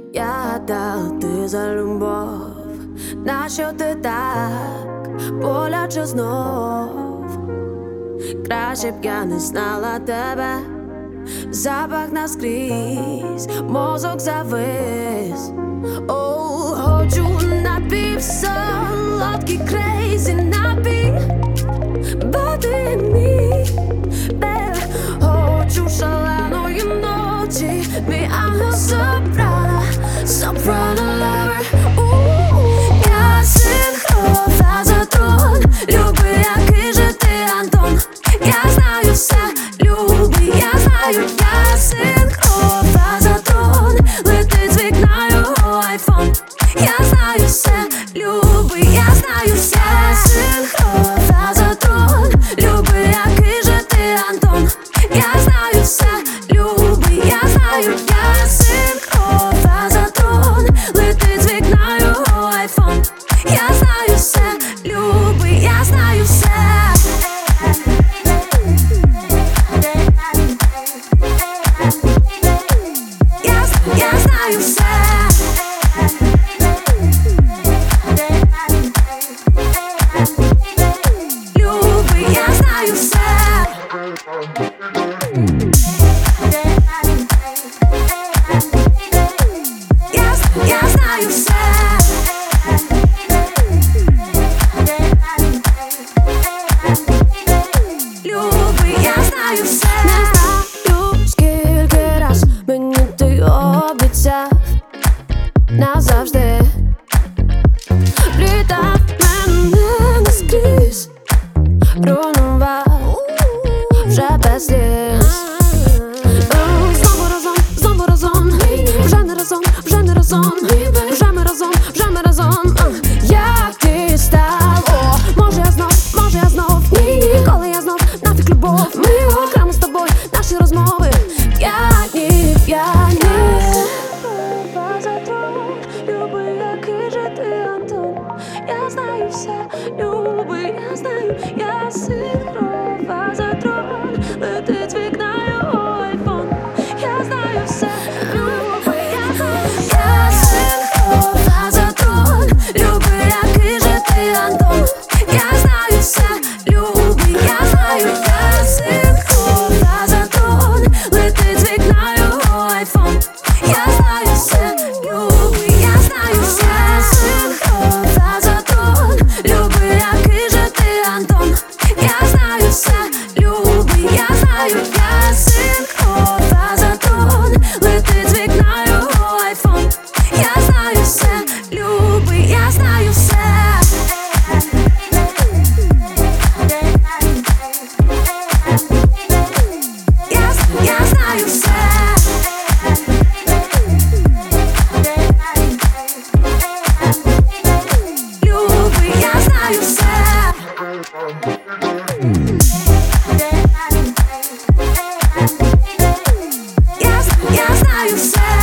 Я дав ти за любов, нащо ти так боляче знов? Краще б я не знала тебе, запах наскрізь, мозок завис. Оу, хочу напівсолодкий крейзі напій, бо ти мій бебе. Хочу шаленої ночі, мій ангел-сопрано, сопрано-левер. Я синхрова за трон, люби, який же ти, Антон. Я знаю все, любий, я знаю. Я синхрова за трон, летить з вікна його айфон. Я знаю все, любий, я знаю все. Я синхрова за трон, люби, який же ти, Антон. Я знаю все, любий, я знаю. Я синхрова за трон, летить з вікна його айфон. Я знаю все, любий, я знаю все. Я знаю все. Любий, я знаю все. Я знаю все. Любий, я знаю все. Не знаю, скільки раз мені ти обіцяв назавжди. Плітав мене наскрізь, руйнував вже без сліз. Знову разом, вже не разом, вже не разом. Вже ми разом, вже ми разом. Як ти стало? Може я знов, ні, коли я знов нафіг любов. Ми окремо з тобою, наші розмови п'яні, п'яні. Люби, який же ти, Антон. Я знаю все, люби, я знаю. Я синхрова за трон, летить з вікна його айфон. Я знаю все, люби, я знаю. Я синхрова за трон, люби, який же ти, Антон. Я знаю все, люби, я знаю. Я синхрова за трон, летить з вікна його айфон. Я знаю все, люби, я знаю все. Синхрова за трон, люби, який же ти, Антон. Я знаю все, люби, я знаю. Я синхрова за трон, летить з вікна його айфон. Я знаю все, люби, я знаю все. Я знаю все. Люби, я знаю все. Я знаю все.